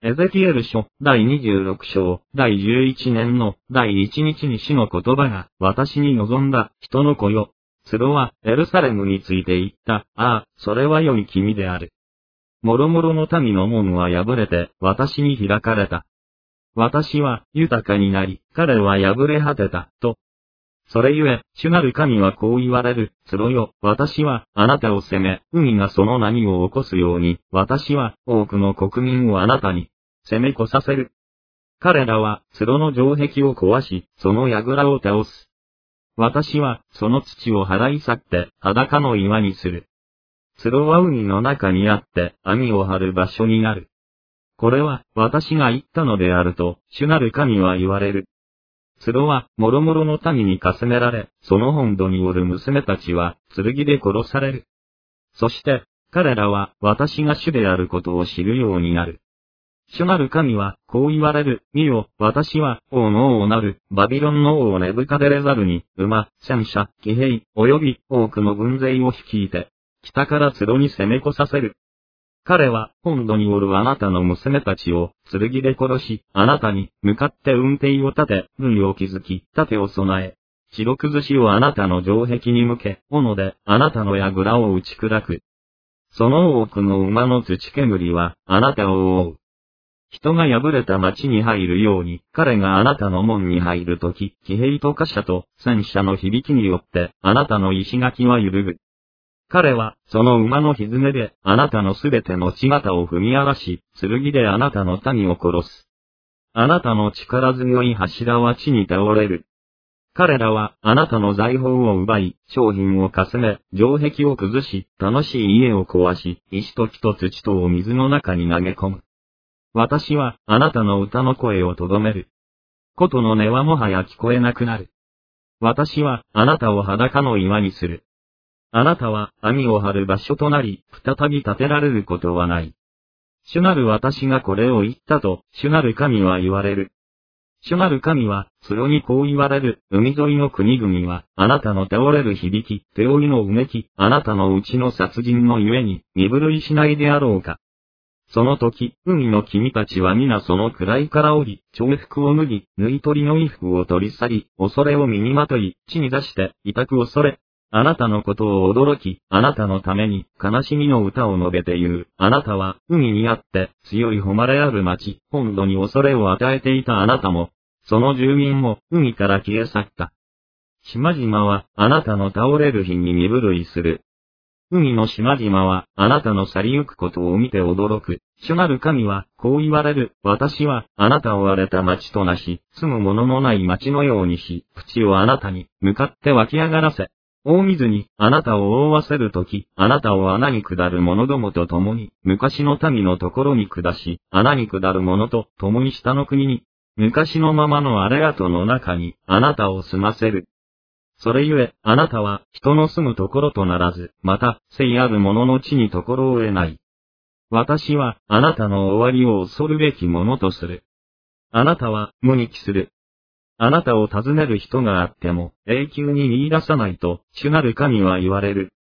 エゼキエル書第26章第11年の第1日に主の言葉が私に臨んだ。人の子よ。ツロはエルサレムについて言った。ああ、それは良い君である。もろもろの民の門は破れて私に開かれた。私は豊かになり、彼は破れ果てた、と。それゆえ、主なる神はこう言われる。ツロよ、私はあなたを責め、海がその波を起こすように、私は多くの国民をあなたに攻め越させる。彼らはツロの城壁を壊し、その櫓を倒す。私はその土を払い去って裸の岩にする。ツロは海の中にあって網を張る場所になる。これは私が言ったのであると、主なる神は言われる。ツロはもろもろの民にかすめられ、その本土におる娘たちは剣で殺される。そして彼らは私が主であることを知るようになる。主なる神はこう言われる。見よ、私は王の王なるバビロンの王ネブカデレザルに馬、戦車、騎兵、及び多くの軍勢を率いて、北からツロに攻め越させる。彼は本土におるあなたの娘たちを剣で殺し、あなたに向かって運転を立て、軍を築き、盾を備え、白崩しをあなたの城壁に向け、斧であなたの櫓を打ち砕く。その多くの馬の土煙はあなたを覆う。人が破れた町に入るように、彼があなたの門に入るとき、騎兵と貨車と戦車の響きによって、あなたの石垣は揺るぐ。彼は、その馬の蹄で、あなたのすべての地形を踏み荒らし、剣であなたの民を殺す。あなたの力強い柱は地に倒れる。彼らは、あなたの財宝を奪い、商品をかすめ、城壁を崩し、楽しい家を壊し、石と木と土とを水の中に投げ込む。私は、あなたの歌の声をとどめる。琴の音はもはや聞こえなくなる。私は、あなたを裸の岩にする。あなたは、網を張る場所となり、再び建てられることはない。主なる私がこれを言ったと、主なる神は言われる。主なる神は、ツロにこう言われる。海沿いの国々は、あなたの倒れる響き、手負いのうめき、あなたのうちの殺人のゆえに、身震いしないであろうか。その時、海の君たちは皆その位から降り、重服を脱ぎ、縫い取りの衣服を取り去り、恐れを身にまとい、地に出して、痛く恐れ。あなたのことを驚き、あなたのために、悲しみの歌を述べて言う。あなたは、海にあって、強い誉れある町、本土に恐れを与えていたあなたも、その住民も、海から消え去った。島々は、あなたの倒れる日に身震いする。海の島々は、あなたの去りゆくことを見て驚く。主なる神は、こう言われる。私は、あなたを荒れた町となし、住む者のない町のようにし、淵をあなたに、向かって湧き上がらせ。大水に、あなたを覆わせるとき、あなたを穴に下る者どもと共に、昔の民のところに下し、穴に下る者と共に下の国に、昔のままの荒れ跡の中に、あなたを住ませる。それゆえ、あなたは、人の住むところとならず、また、聖ある者の地にところを得ない。私は、あなたの終わりを恐るべきものとする。あなたは、無に帰する。あなたを尋ねる人があっても、永久に見出さないと、主なる神は言われる。